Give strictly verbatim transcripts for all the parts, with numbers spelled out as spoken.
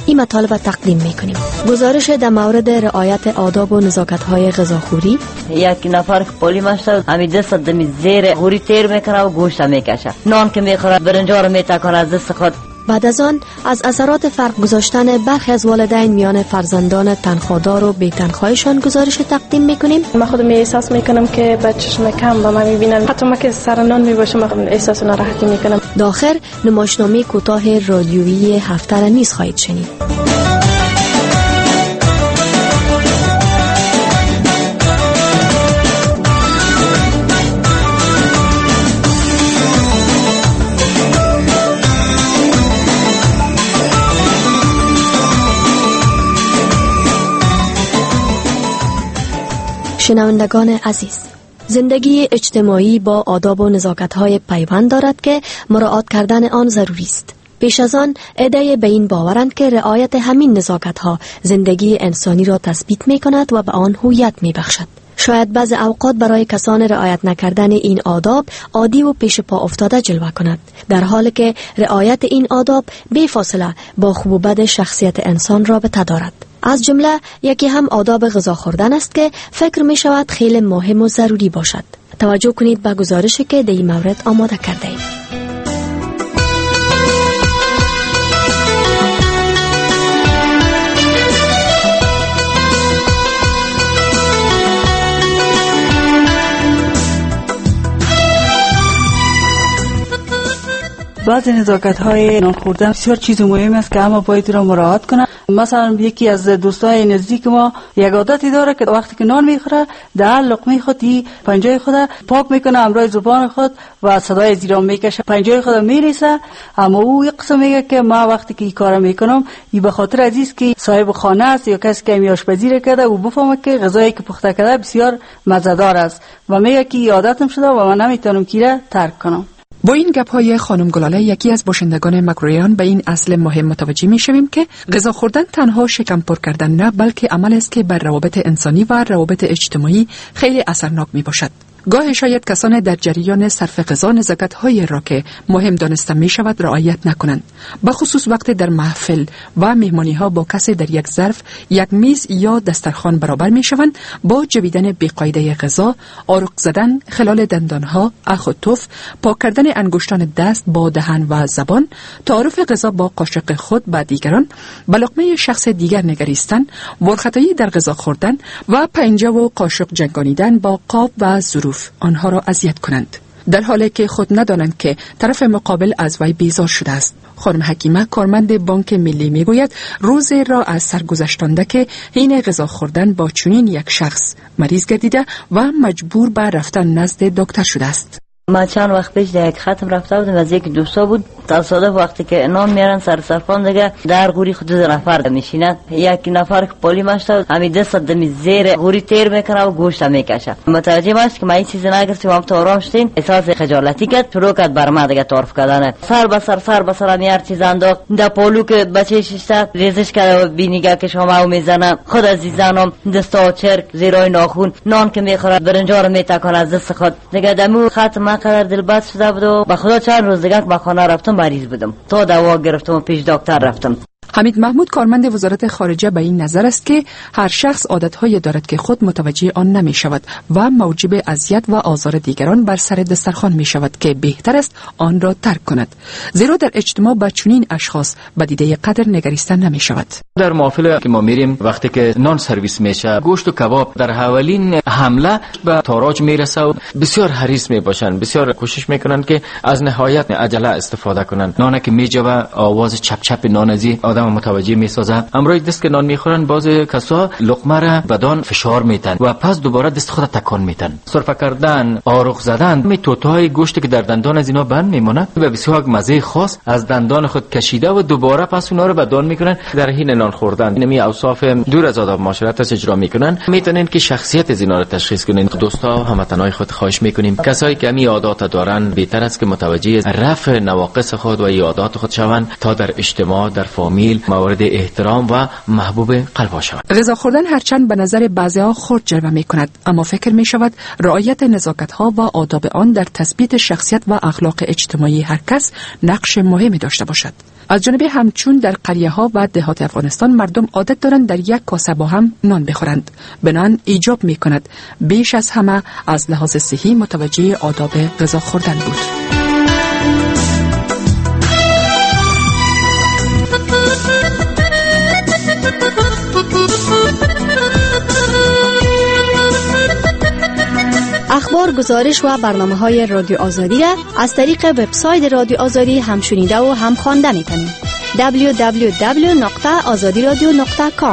این مطالب تقدیم میکنیم. گزارش در مورد رعایت آداب و نزاکت‌های غذاخوری. یک نفر که پولی مشته همین دست دمی زیر غوری تیر میکنه و گوشت میکشه. نان که میخوره برنجا رو میتکانه از دست خود. بعد از آن از اثرات فرق گذاشتن برخی از والدین میان فرزندان تنخوادار و بی تنخواهشان گزارش تقدیم میکنیم. من خودم احساس میکنم که بچه‌شون کم با من میبینن، حتی من که سر نان میباشم احساس ناراحتی میکنم. داخل نمایشنامه کوتاه رادیویی هفته را نیز خواهید شنید. شنوندگان عزیز، زندگی اجتماعی با آداب و نزاکت‌های پیوند دارد که مراعات کردن آن ضروری است. پیش از آن عده‌ای به این باورند که رعایت همین نزاکت‌ها زندگی انسانی را تثبیت می‌کند و به آن هویت می‌بخشد. شاید بعض اوقات برای کسان رعایت نکردن این آداب عادی و پیش پا افتاده جلوه کند، در حالی که رعایت این آداب بی فاصله با خوب و بد شخصیت انسان رابطه دارد. از جمله یکی هم آداب غذا خوردن است که فکر می شود خیلی مهم و ضروری باشد. توجه کنید به گزارشی که در این مورد آماده کرده ایم. بعضی نزاکت‌های نان خوردن بسیار چیز مهم است که همه باید را مراعات کنند. مثلا یکی از دوستای نزدیک ما یک عادتی داره که وقتی که نان میخوره در لقمه خودی پنجه خود پاک میکنه همراه زبان خود و صدای زیرا میکشه، پنجه خود میریسه. اما او یک قسم میگه که ما وقتی که این کارو میکنم این به خاطر عزیز که صاحب خانه است یا کسی که می آشپزی کرده و بفهمه که غذایی که پخته کرده بسیار مزه‌دار است و میگه که این عادتم شده و من نمیتونم کیره ترک کنم. با این گپ‌های خانم گلاله، یکی از باشندگان مکروریان، به این اصل مهم متوجه می‌شویم که غذا خوردن تنها شکم پر کردن نه، بلکه عمل است که بر روابط انسانی و روابط اجتماعی خیلی اثرناک میباشد. گاه شاید کسان در جریان صرف غذا نزاکت‌های را که مهم دانسته می شود رعایت نکنند، به خصوص وقتی در محفل و مهمانی‌ها با کسی در یک ظرف، یک میز یا دسترخوان برابر می شوند، با جویدن بی‌قاعده غذا، آروغ زدن خلال دندانها، اخ و تف، پاک کردن انگشتان دست با دهن و زبان، تعارف غذا با قاشق خود با دیگران، به لقمه شخص دیگر نگریستن، ورختایی در غذا خوردن و پنجه و قاشق جنگانیدن با قاب و ظروف آنها را اذیت کنند، در حالی که خود ندانند که طرف مقابل از وی بیزار شده است. خانم حکیمه، کارمند بانک ملی، میگوید روز را از سر گذشتانده که حین غذا خوردن با چنین یک شخص مریض گردیده و مجبور به رفتن نزد دکتر شده است. ما چند وقت پیش در یک ختم رفته بودم، از یک دوستا بود. تصادف وقتی که نان میارن سر صفان دیگه در غوری خود دو نفر میشینن. یک نفر که پولی مشته همین دست دمی زیر غوری تیر میکنه و گوشت میکشه. متوجه ماست که ما این چیزی نگرفتیم، هم تو آرام شدیم. احساس خجالتی کرد، شروع کرد بر ما دیگه تعارف کردن، سر به سر سر به سر هر چیز انداخت. در پولو که بچه شیشته ریزش کرده و بینیگه که شما میزنه. خود عزیزانم دستا چرک زیرای ناخون، نان که میخوره برنجا رو میتکانه از دست خود. دیگه دمو ختم قدر دلبد شده بود و به خدا چند روز دیگه که به خانه رفتم مریض بودم، تا دوا گرفتم و پیش دکتر رفتم. حمید محمود، کارمند وزارت خارجه، به این نظر است که هر شخص عادت‌هایی دارد که خود متوجه آن نمی شود و موجب اذیت و آزار دیگران بر سر دسترخوان می شود که بهتر است آن را ترک کند، زیرا در اجتماع با چنین اشخاص به دیده قدر نگریستن نمی شود. در محافل که ما میریم وقتی که نان سرویس میشه، گوشت و کباب در اولین حمله به تاراج میرسه و بسیار حریص می باشند، بسیار کوشش میکنند که از نهایت عجله استفاده کنند. نان که میجوه آواز چپ چپ نان ازی آدم متوجه میسازه. امروز دست که نان میخورن باز کسا لقمه را بدان فشار میتن و پس دوباره دست خود تکان میتن. سرفه کردن، آروغ زدن، می توتای گوشت که در دندان از اینا بند میمونه و بسیار مزه خاص از دندان خود کشیده و دوباره پس اونا رو بدان میکنن. در حین نان خوردن اینمی اوصاف دور از آداب معاشرت است اجرا میکنن. میتونن که شخصیت از اینا رو تشخیص کنین. دوستا هموطنای خود خواهش میکنیم کسایی که می عادات دارن بهتر است که متوجه رفع نواقص خود و عادات خود شوند تا در اجتماع، در فامیل مورد احترام و محبوب قلب شود. غذا خوردن هرچند به نظر بعضی‌ها خرد جلوه می‌کند، اما فکر می‌شود رعایت نزاکت‌ها و آداب آن در تثبیت شخصیت و اخلاق اجتماعی هر کس نقش مهمی داشته باشد. از جانب همچون در قریه ها و دهات افغانستان مردم عادت دارند در یک کاسه با هم نان بخورند. بنان ایجاب می کند بیش از همه از لحاظ صحی متوجه آداب غذا خوردن بود. اخبار، گزارش و برنامه‌های رادیو آزادی را از طریق وبسایت رادیو آزادی هم شنیده و هم خوانده می‌تونید. دبلیو دبلیو دبلیو نقطه آزادی رادیو نقطه کام.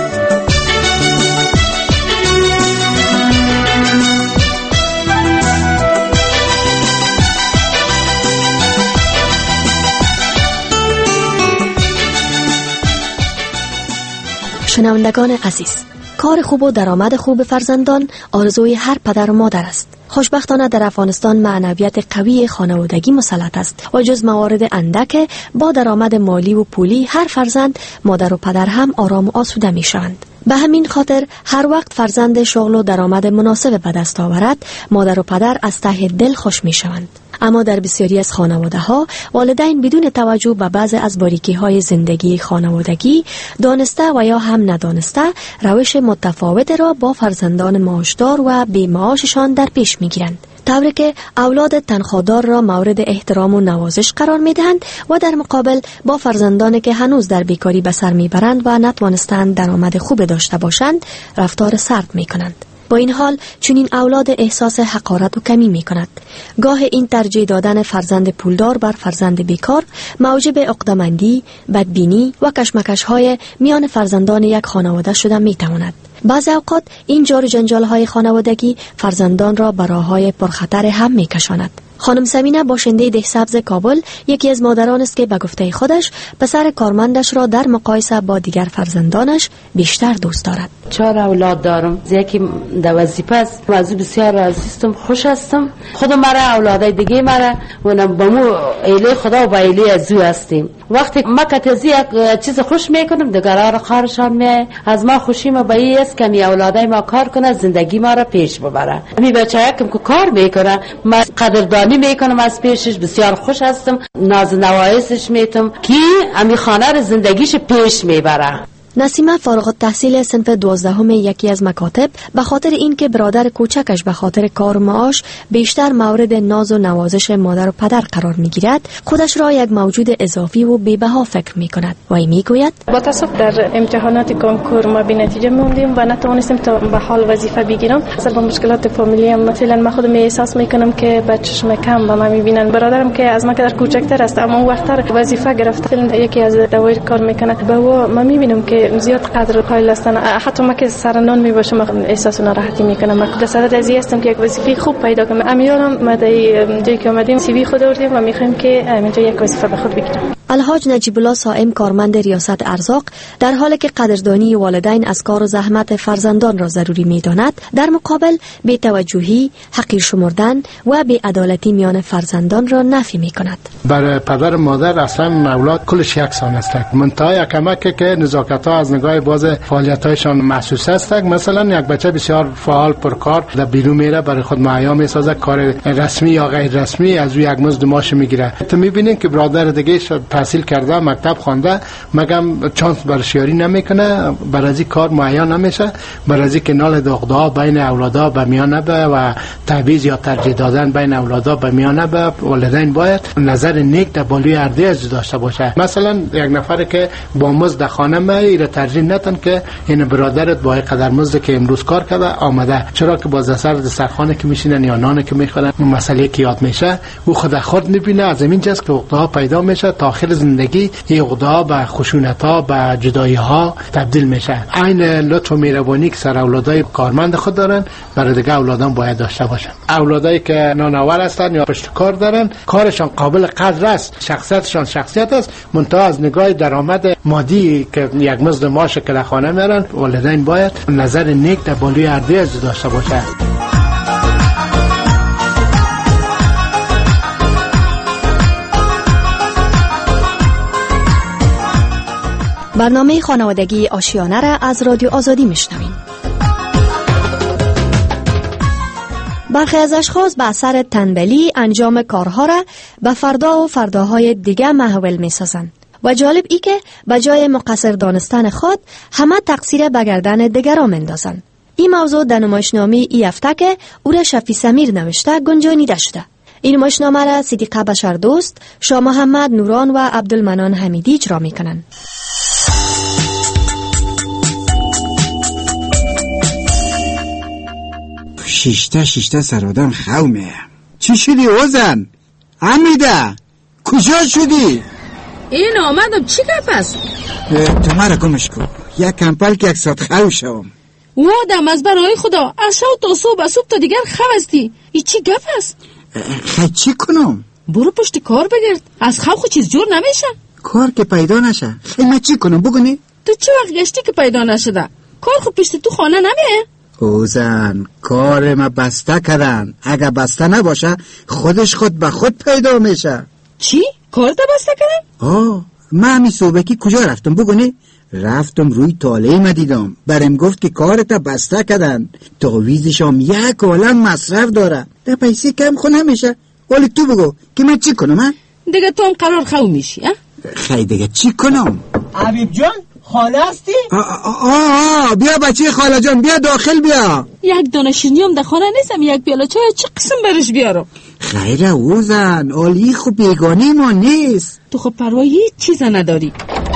شنوندگان عزیز، کار خوب و درآمد خوب فرزندان آرزوی هر پدر و مادر است. خوشبختانه در افغانستان معنویت قوی خانوادگی مسلط است و جز موارد اندک با درآمد مالی و پولی هر فرزند، مادر و پدر هم آرام و آسوده می شوند. به همین خاطر هر وقت فرزند شغل و درآمد مناسب به دست آورد، مادر و پدر از ته دل خوش می شوند. اما در بسیاری از خانواده ها والدین بدون توجه به بعض از باریکی های زندگی خانوادگی دانسته و یا هم ندانسته روش متفاوت را با فرزندان معاشدار و بی معاششان در پیش می گیرند، طوری که اولاد تنخوادار را مورد احترام و نوازش قرار می دهند و در مقابل با فرزندانی که هنوز در بیکاری به سر می برند و نتوانستند درآمد خوب داشته باشند رفتار سرد می کنند. با این حال چنین اولاد احساس حقارت و کمی می کند. گاه این ترجیح دادن فرزند پولدار بر فرزند بیکار موجب عقده‌مندی، بدبینی و کشمکش های میان فرزندان یک خانواده شده می تواند. بعضی اوقات این جار و جنجال های خانوادگی فرزندان را به راه‌های پرخطر هم می کشاند. خانم سمینه باشنده دهسبز کابل یکی از مادران است که به گفته خودش پسر کارمندش را در مقایسه با دیگر فرزندانش بیشتر دوست دارد. چهار اولاد دارم، یکی در وظیفه است. از بسیار عزیزم، خوش هستم. خود مرا اولادای دیگه مرا و با مو ایله خدا و با ایله از او هستیم. وقتی ما کتازی یک چیز خوش میکنم دیگران را خارشان می از ما خوشی ما به این است که می اولادای ما کار کنه، زندگی ما را پیش ببره. می بچه‌ها که کار میکنه ما قدردانی میکنم از پیشش، بسیار خوش هستم، ناز نوایسش میتم که امی خانه را زندگیش پیش میبره. نسیمه فارغ التحصیل صنف دوازدهم یکی از مکاتب به خاطر اینکه برادر کوچکش به خاطر کار معاش بیشتر مورد ناز و نوازش مادر و پدر قرار میگیرد، خودش را یک موجود اضافی و بی‌بها فکر میکند و ای میگوید با تاسف در امتحانات کنکور ما بی نتیجه موندیم و نتوانستیم تا به حال وظیفه بگیرم. اصلا با مشکلات فامیلی مثلا من خودم احساس میکنم که بچه‌م کم به من میبینن. برادرم که از من که در کوچکتر است اما وقتر وظیفه گرفته، یکی از دوای کار میکنه با و من میبینم که زیاد قدر قائل هستن. حتی ما که سر نان میباشم احساس ناراحتی میکنم. من در صدد ازی هستم که یک وظیفه خوب پیدا کنم. امیرانم ما در جایی که اومدیم سی وی خود آوردیم و میخوایم که اینجا یک وظیفه به خود بگیرم. الحاج نجیب الله صائم کارمند ریاست ارزاق در حالی که قدردانی والدین از کار و زحمت فرزندان را ضروری می‌داند، در مقابل بی‌توجهی، حقیر شمردن و بی‌عدالتی میان فرزندان را نفی می‌کند. برای پدر و مادر اصلا اولاد کلش یکسان است. منتها کمک که نزاکت‌ها از نگاه باز فعالیت‌هایشان محسوس است. مثلا یک بچه بسیار فعال پرکار در بیرون میره، برای خود معیا می‌سازد، کار رسمی یا غیر رسمی از او یک مزد معاش می‌گیره. تو می‌بینید که برادر دیگه تحصیل کرده، مکتب خوانده، مگم چانس برشیاری نمیکنه، بر از این کار معین نمیشه، بر از این که نال دغدغه بین اولادا به میانه به و تعویض یا ترجیح دادن بین اولادا به میانه به والدین باید نظر نیک در بالای ارده از داشته باشه. مثلا یک نفر که با مزد خانه میره ترجیح ندن که این برادرت با قدر مزد که امروز کار کرده آمده، چرا که باز سر دسترخوان که میشینن یا نان که میخورن مسئله که یاد میشه او خود خود میبینه. از همین جاست که دغدغه پیدا میشه تا آخر زندگی این عقده‌ها به خشونت‌ها به جدایی‌ها تبدیل میشه. عین لطف و مهربانی که سر اولادای کارمند خود دارن برای دیگه اولادان باید داشته باشن. اولادایی که نانآور هستن یا پشت کار دارن، کارشان قابل قدر است، شخصیتشان شخصیت است، منتها از نگاه درآمد مادی که یک مزد معاش که در خانه میارن، والدین باید نظر نیک در بالای ارده از داشته باشه. برنامه خانوادگی آشیانه را از رادیو آزادی میشنویم. برخی از اشخاص به اثر تنبلی انجام کارها را به فردا و فرداهای دیگه محول میسازند و جالب ای که بجای مقصر دانستن خود همه تقصیر به گردن دیگران میندازند. این موضوع در نمایشنامه ای هفته که او را شفیع سمیر نوشته گنجانیده شده. این نمایشنامه را صدیقه بشردوست، شاه محمد نوران و عبدالمنان حمیدی اجرا میکنند. شیشته شیشته سرادم خومه. چی شدی اوزن؟ حمیده کجا شدی؟ این آمدم چی گپ است؟ تو مرا گمش کن. یک کمپل که یک ساعت خو شوم. وادم از برای خدا از شو تا صبح صبح تا دیگر خواستی. این چی گپ است؟ خی چی کنم؟ برو پشت کار بگرد. از خو خود چیز جور نمیشه. کار که پیدا نشه. خی من چی کنم بگونی؟ تو چه وقت گشتی که پیدا نشده؟ کار خود پشت تو خانه نمیه؟ اوزن کار ما بسته کردن. اگه بسته نباشه خودش خود به خود پیدا میشه. چی؟ کار تا بسته کردن؟ آه من همی صوبکی کجا رفتم بگونی؟ رفتم روی تاله ما دیدم. برم گفت که کارتا بسته کردن. تعویزشام یک عالم مصرف داره. ده پیسی کم خود نمیشه. ولی تو بگو که من چی کنم ها؟ دیگه تو هم قرار خو میشی ها؟ خی دیگه چی کنم؟ حبیب جان خانه هستی؟ آه آه آه بیا بچه خاله جان بیا داخل بیا. یک دانه شیرینی هم در خانه نیستم. یک پیاله چای چه قسم برش بیارم؟ خیره اوزن آلی خوب بیگانی ما نیست. تو خب پروای هیچ چیز نداری.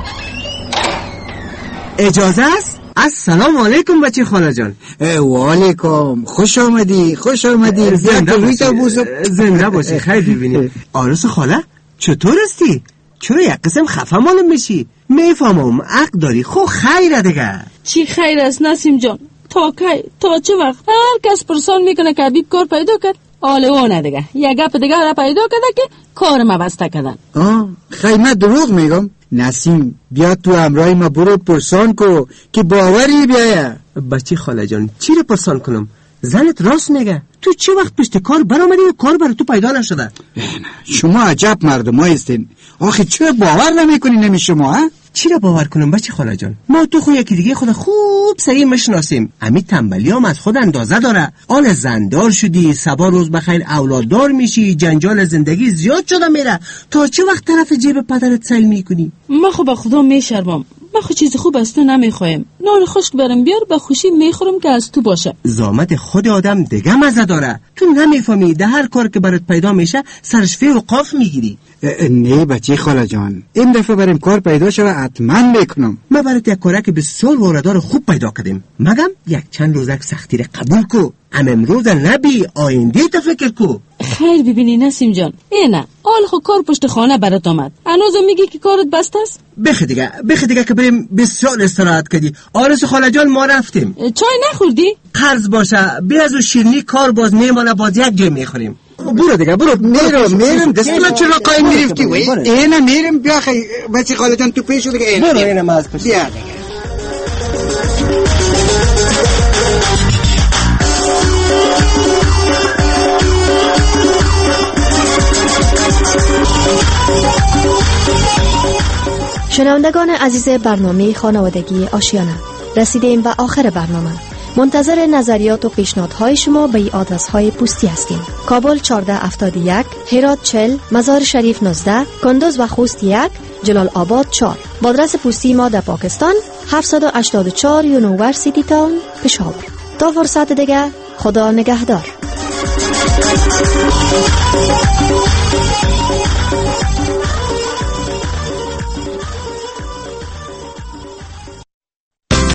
اجازه است؟ السلام علیکم بچه خاله جان. و علیکم خوش آمدی خوش آمدی. زنده باشی زنده باشی. خیلی ببینی آرس خاله چطور هستی؟ چرا یک قسم خفه معلوم میشی؟ میفهمم عقل داری. خو خیره دیگه. چی خیر است نسیم جان؟ تا کی تا چه وقت هر کس پرسان میکنه که حبیب کار پیدا کرد؟ آله اونه دیگه یک گپ دیگه را پیدا کرده که کار ما بسته کردن. آه خیمه دروغ میگم. نسیم بیا تو امرای ما برو پرسان کو که باوری بیایه. بچه خاله جان چی رو پرسان کنم؟ زنت راست میگه. تو چه وقت پشت کار برآمدی و کار برای تو پیدا نشده؟ شما عجب مردم هستین. آخه چرا باور نمیکنی نمی شما ها؟ چی را باور کنم بچه خاله جان؟ ما تو خو یکی دیگه خود خوب صحیح مشناسیم. امی تنبلی هم از خود اندازه داره. آل زندار شدی سبا روز بخیر اولاددار میشی. جنجال زندگی زیاد شده میره. تا چه وقت طرف جیب پدرت سیل میکنی؟ ما خو به خدا میشرمم. ما خو چیز خوب از تو نمیخوایم. نان خشک برم بیار به خوشی میخورم که از تو باشه. زامت خود آدم دیگه مزه داره. تو نمیفهمی ده هر کار که برات پیدا میشه سرش فی و قاف میگیری. نه بچه خاله جان این دفعه بریم کار پیدا شده حتما میکنم. ما برات یک کارک بسیار واردار خوب پیدا کردیم. مگم یک چند روزک سختی را قبول کو. ام امروز نبی آینده تا فکر کو. خیر ببینی نسیم جان اینه آل خو کار پشت خانه برات آمد. هنوز میگی که کارت بسته است؟ بخ دیگه بخ دیگه که بریم بسیار استراحت کردی. آرس خاله جان ما رفتیم. چای نخوردی؟ قرض باشه بیا از شیرینی کار باز میمونه باز یک جای میخوریم. برو دیگه برو. میرم میرم دست من چرا قایم میرفتی وی اینه میرم. بیا خی بچه خاله جان تو پیشو دیگه اینه برو اینه ما از پشت بیا دیگه. شنوندگان عزیز برنامه خانوادگی آشیانه رسیدیم به آخر برنامه. منتظر نظریات و پیشنهادهای شما به این آدرس های پستی هستیم. کابل چهارده هفتاد و یک، هرات چهل، مزار شریف نوزده، کندوز و خوست یک، جلال آباد چهار. با آدرس پستی ما در پاکستان هفتصد و هشتاد و چهار یونیورسیتی تاون پشاور. تا فرصت دیگه خدا نگهدار.